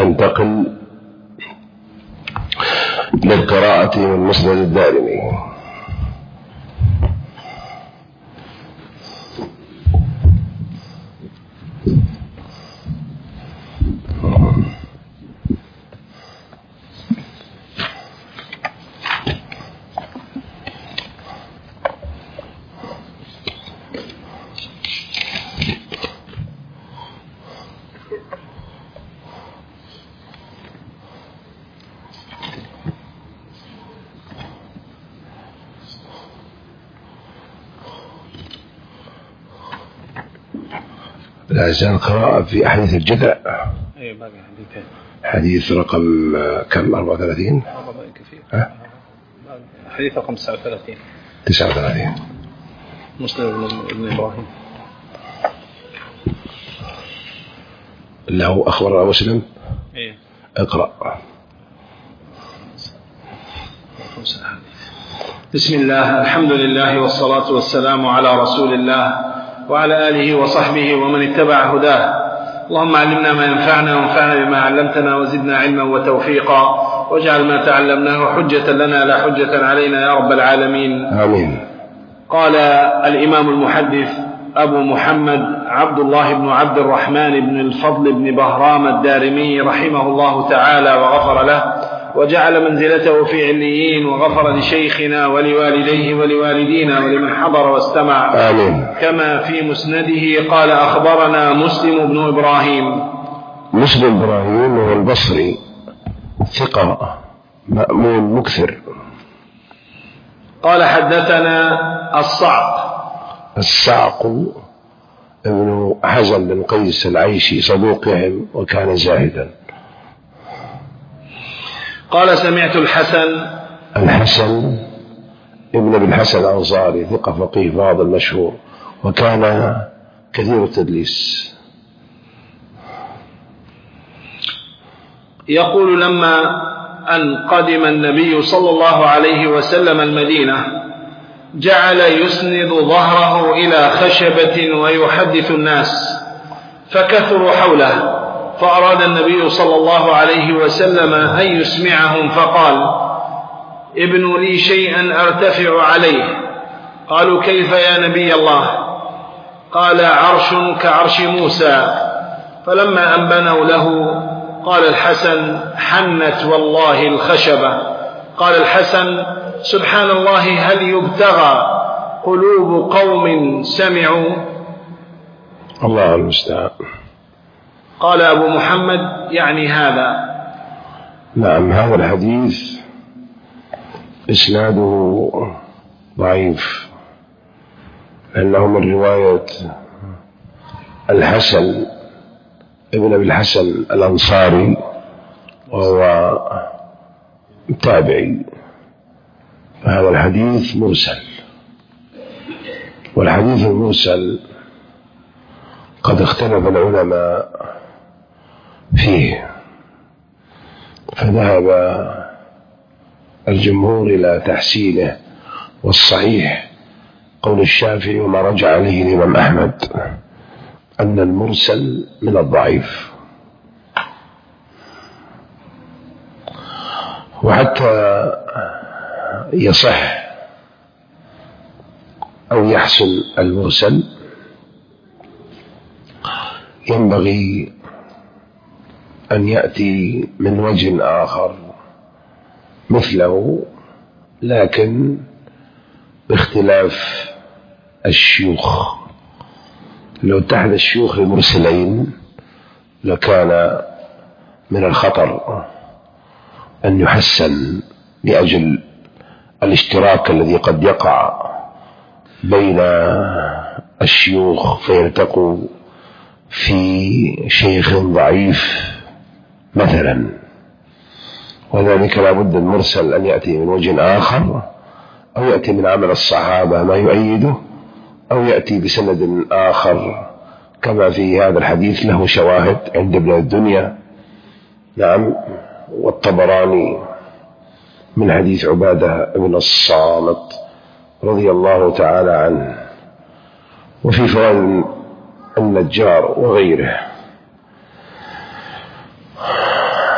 ننتقل للقراءة من مسند الدارمي. لا زال قراءة في أحاديث الجدع. أي باقي حديثين. حديث رقم كم؟ 34. كثير. حديث رقم 39. 39. مسلم ابن إبراهيم. له أخبر مسلم. إيه. اقرأ. بسم الله، الحمد لله والصلاة والسلام على رسول الله وعلى آله وصحبه ومن اتبع هداه. اللهم علمنا ما ينفعنا وانفعنا بما علمتنا وزدنا علما وتوفيقا، واجعل ما تعلمناه حجة لنا لا حجة علينا يا رب العالمين. آمين. قال الإمام المحدث أبو محمد عبد الله بن عبد الرحمن بن الفضل بن بهرام الدارمي رحمه الله تعالى وغفر له، وجعل منزلته في عليين، وغفر لشيخنا ولوالديه ولوالدينا ولمن حضر واستمع. آمين. كما في مسنده قال أخبرنا مسلم بن إبراهيم. مسلم إبراهيم هو البصري، ثقة مأمون مكثر. قال حدثنا الصعق ابن حزن بن قيس العيشي صدوق يهم وكان زاهدا. قال سمعت الحسن ابن ابن الحسن الأنصاري، ثقة فقيه فاضل مشهور، وكان كثير التدليس. يقول لما أن قدم النبي صلى الله عليه وسلم المدينة جعل يسند ظهره إلى خشبة ويحدث الناس فكثروا حوله، فأراد النبي صلى الله عليه وسلم أن يسمعهم فقال: ابنوا لي شيئا أرتفع عليه. قالوا: كيف يا نبي الله؟ قال: عرش كعرش موسى. فلما أن بنوا له قال الحسن: حنت والله الخشبة. قال الحسن: سبحان الله، هل يبتغى قلوب قوم سمعوا؟ الله المستعان. قال أبو محمد: يعني هذا. نعم، هذا الحديث إسناده ضعيف، لأنه من رواية الحسن ابن أبي الحسن الأنصاري، وهو تابعي، فهذا الحديث مرسل. والحديث المرسل قد اختلف العلماء فيه، فذهب الجمهور إلى تحسينه، والصحيح قول الشافعي وما رجع عليه الإمام أحمد أن المرسل من الضعيف. وحتى يصح أو يحسن المرسل ينبغي أن يأتي من وجه آخر مثله، لكن باختلاف الشيوخ. لو اتحد الشيوخ المرسلين لكان من الخطر أن يحسن لأجل الاشتراك الذي قد يقع بين الشيوخ فيلتقوا في شيخ ضعيف مثلا، وذلك لابد المرسل أن يأتي من وجه آخر، أو يأتي من عمل الصحابة ما يؤيده، أو يأتي بسند آخر كما في هذا الحديث له شواهد عند ابن الدنيا. نعم، والطبراني من حديث عبادة بن الصامت رضي الله تعالى عنه، وفي فوائد النجار وغيره.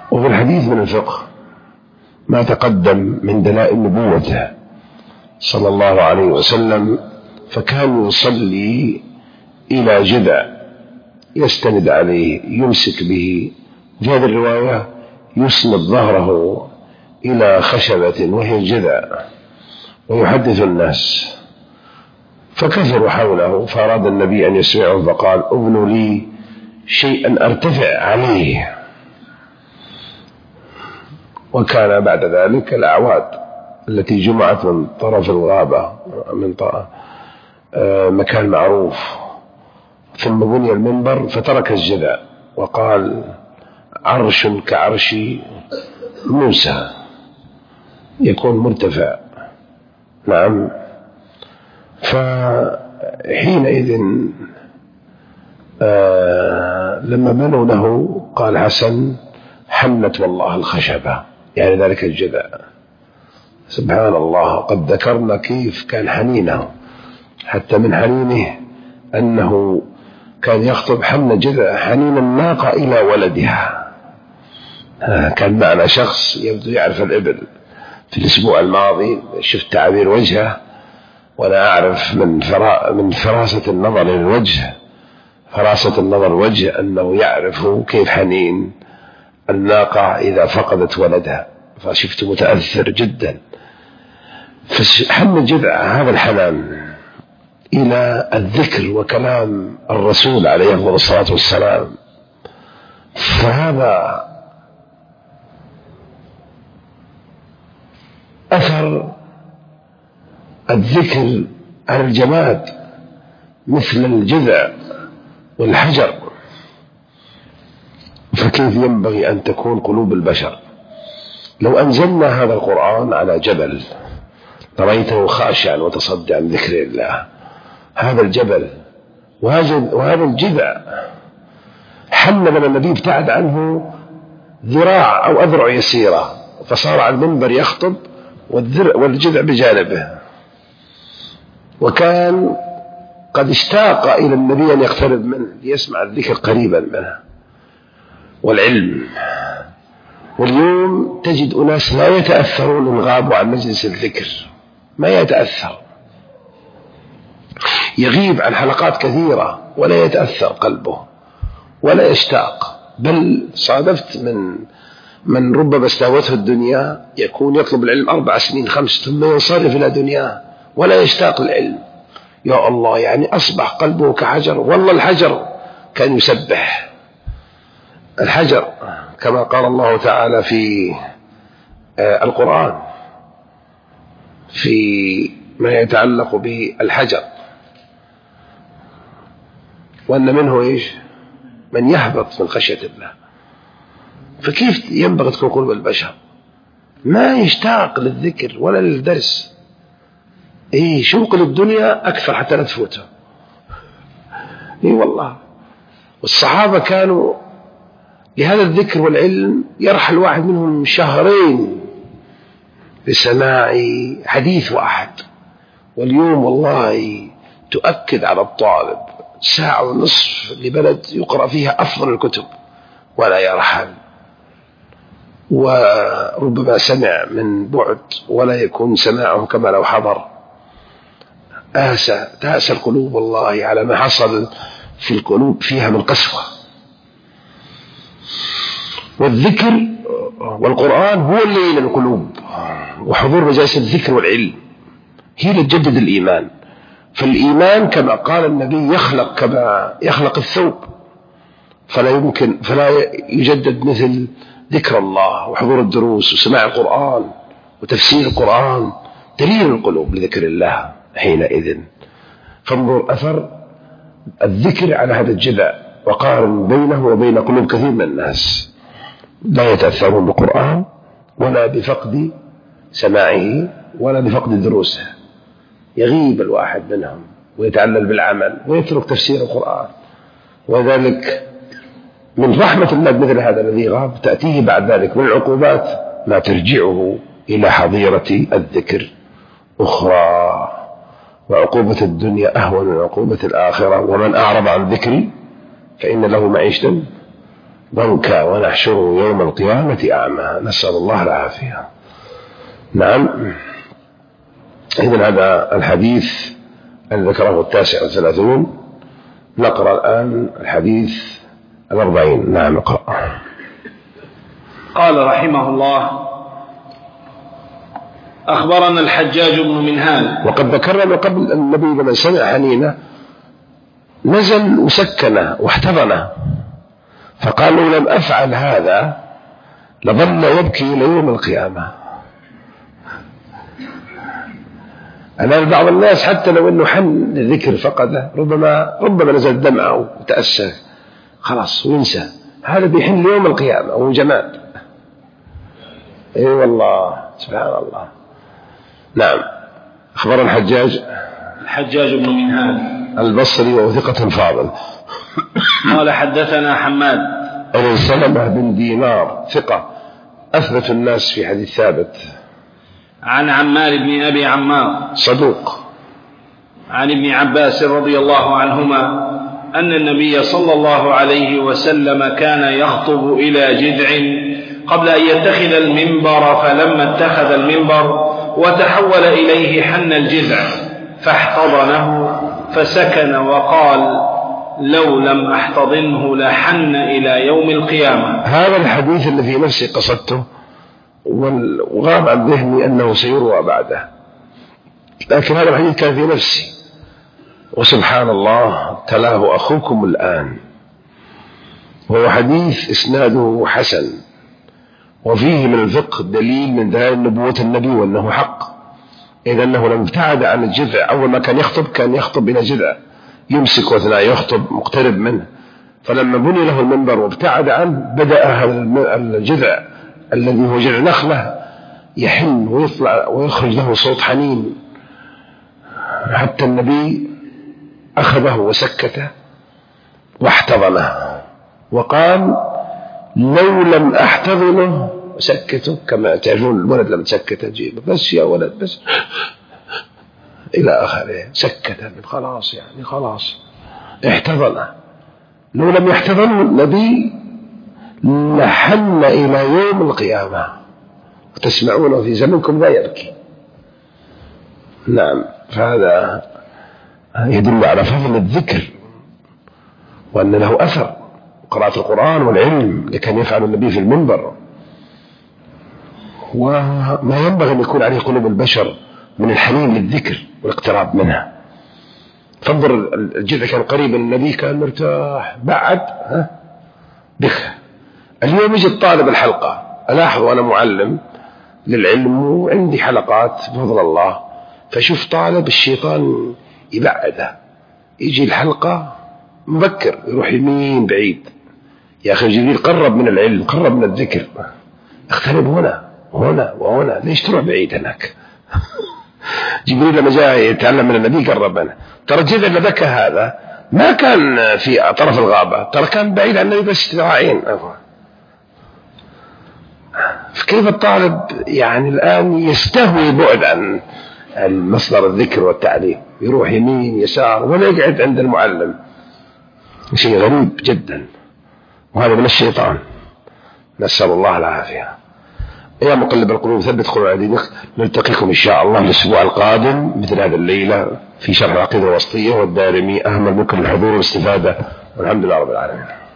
وفي الحديث من الفقه ما تقدم من دلائل نبوته صلى الله عليه وسلم، فكان يصلي إلى جذع يستند عليه يمسك به. في هذه الرواية يسند ظهره إلى خشبة وهي الجذع ويحدث الناس، فكثروا حوله، فأراد النبي أن يسمعهم فقال: ابنوا لي شيئا أرتفع عليه. وكان بعد ذلك الأعواد التي جمعت من طرف الغابة من مكان معروف، ثم بني المنبر فترك الجذع وقال: عرش كعرش موسى يكون مرتفع. نعم. فحينئذ لما بنوا له قال حسن: حنت والله الخشبة، يعني ذلك الجذع. سبحان الله، قد ذكرنا كيف كان حنينه، حتى من حنينه أنه كان يخطب حمل جذع حنين الناقة إلى ولدها. كان معنا شخص يبدو يعرف الإبل، في الأسبوع الماضي شفت تعابير وجهه وأنا أعرف من فراسة النظر للوجه، فراسة النظر الوجه، أنه يعرف كيف حنين الناقة إذا فقدت ولدها، فشفت متأثر جدا. فحن جذع هذا الحنان إلى الذكر وكلام الرسول عليه أفضل الصلاة والسلام، فهذا أثر الذكر على الجماد مثل الجذع والحجر، فكيف ينبغي أن تكون قلوب البشر؟ لو أنزلنا هذا القرآن على جبل رأيته خاشعا وتصدعا عن ذكر الله، هذا الجبل وهذا الجذع حل من النبي ابتعد عنه ذراع أو أذرع يسيرة، فصار على المنبر يخطب والجذع بجانبه، وكان قد اشتاق إلى النبي أن يقترب منه ليسمع الذكر قريبا منه والعلم. واليوم تجد أناس لا يتأثرون إن غابوا عن مجلس الذكر، ما يتأثر، يغيب عن حلقات كثيرة ولا يتأثر قلبه ولا يشتاق. بل صادفت من ربما استهوته الدنيا يكون يطلب العلم 4 سنين 5 ثم ينصرف إلى دنياه ولا يشتاق العلم. يا الله، يعني أصبح قلبه كحجر. والله الحجر كان يسبح، الحجر كما قال الله تعالى في القرآن في ما يتعلق بالحجر، وأن منه إيش؟ من يهبط من خشية الله. فكيف ينبغي تكون قلوب البشر؟ ما يشتاق للذكر ولا للدرس، شوق للدنيا أكثر حتى لا تفوته. والله. والصحابة كانوا لهذا الذكر والعلم يرحل واحد منهم 2 شهر لسماع حديث واحد، واليوم والله تؤكد على الطالب 1.5 ساعة لبلد يقرأ فيها أفضل الكتب ولا يرحل، وربما سمع من بعد ولا يكون سماعه كما لو حضر. تأسى القلوب والله على ما حصل في القلوب فيها من قسوة. والذكر والقرآن هو اللي يلين القلوب، وحضور مجالس الذكر والعلم هي اللي تجدد الإيمان. فالإيمان كما قال النبي يخلق كما يخلق الثوب، فلا يجدد مثل ذكر الله وحضور الدروس وسماع القرآن وتفسير القرآن، دليل القلوب لذكر الله حينئذ. فانظر أثر الذكر على هذا الجذع، وقارن بينه وبين قلوب كثير من الناس لا يتأثرون بالقرآن ولا بفقد سماعه ولا بفقد دروسه، يغيب الواحد منهم ويتعلل بالعمل ويترك تفسير القرآن. وذلك من رحمة الله مثل هذا الذي غاب تأتيه بعد ذلك من العقوبات ما ترجعه إلى حظيرة الذكر أخرى. وعقوبة الدنيا أهون من عقوبة الآخرة. ومن أعرض عن ذكري فإن له معيشة ضنكا ونحشره يوم القيامة أعمى، نسأل الله العافية. نعم. إذن هذا الحديث الذي ذكره 39. نقرأ الآن الحديث 40. نعم اقرأ. قال رحمه الله: أخبرنا الحجاج بن منهال. وقد ذكرنا من قبل النبي لما سمع حنينه نزل وسكنه واحتضنه، فقال: لو لم أفعل هذا لظل يبكي إلى يوم القيامة. الآن بعض الناس حتى لو أنه حن الذكر فقده ربما نزل دمعه وتأسف خلاص وينسى، هذا بيحن ليوم القيامة وهو جماد. اي والله سبحان الله. نعم. أخبر الحجاج بن منهال البصري وهو ثقة فاضل. قال: حدثنا حماد بن سلمة بن دينار ثقة أثبت الناس في حديث ثابت. عن عمار بن أبي عمار صدوق. عن ابن عباس رضي الله عنهما أن النبي صلى الله عليه وسلم كان يخطب إلى جذع قبل أن يتخذ المنبر، فلما اتخذ المنبر وتحول إليه حن الجذع فاحتضنه فسكن وقال: لو لم أحتضنه لحن إلى يوم القيامة. هذا الحديث الذي في نفسي قصدته وغاب عن ذهني أنه سيروى بعده، لكن هذا الحديث كان في نفسي، وسبحان الله تلاه أخوكم الآن، وهو حديث إسناده حسن، وفيه من الفقه دليل من دلائل نبوة النبي وأنه حق، إذ أنه لم ابتعد عن الجذع. أول ما كان يخطب إلى جذع يمسك واثناء يخطب مقترب منه، فلما بني له المنبر وابتعد عنه بدأ الجذع الذي هو جذع نخلة يحن ويطلع ويخرج له صوت حنين، حتى النبي أخذه وسكته واحتضنه وقال: لو لم أحتضنه سكته، كما تعرفون الولد لما تسكته جيبه بس يا ولد بس إلى آخره، سكته خلاص يعني خلاص احتضنه. لو لم يحتضنه النبي لحن إلى يوم القيامة، وتسمعونه في زمنكم لا يبكي. نعم. فهذا يدل على فضل الذكر وأن له أثر، قراءة القرآن والعلم اللي كان يفعل النبي في المنبر، وما ينبغي أن يكون عليه قلوب البشر من الحنين للذكر والاقتراب منها. فانظر الجذع كان قريب، النبي كان مرتاح بعد بخ. اليوم يجي الطالب الحلقة، ألاحظ وأنا معلم للعلم وعندي حلقات بفضل الله، فشوف طالب الشيطان يبعده، يجي الحلقة مبكر يروح يمين بعيد. يا أخي جبريل قرب من العلم، قرب من الذكر، اقترب هنا وهنا وهنا، ليش تروح بعيد هناك؟ جبريل لما جاء يتعلم من النبي قرب منه. ترى الجذع اللي بكى هذا ما كان في طرف الغابة، ترى كان بعيد عن النبي بس ذراعين. فكيف الطالب يعني الآن يستهوي بعد عن مصدر الذكر والتعليم، يروح يمين يسار ولا يقعد عند المعلم؟ شيء غريب جدا، وهذا من الشيطان، نسأل الله العافية. يا مقلب القلوب ثبت قلوبنا على دينك. نلتقيكم إن شاء الله الأسبوع القادم مثل هذا الليلة في شرح العقيدة الوسطية والدارمي. أهم بكم الحضور والاستفادة، والحمد لله رب العالمين.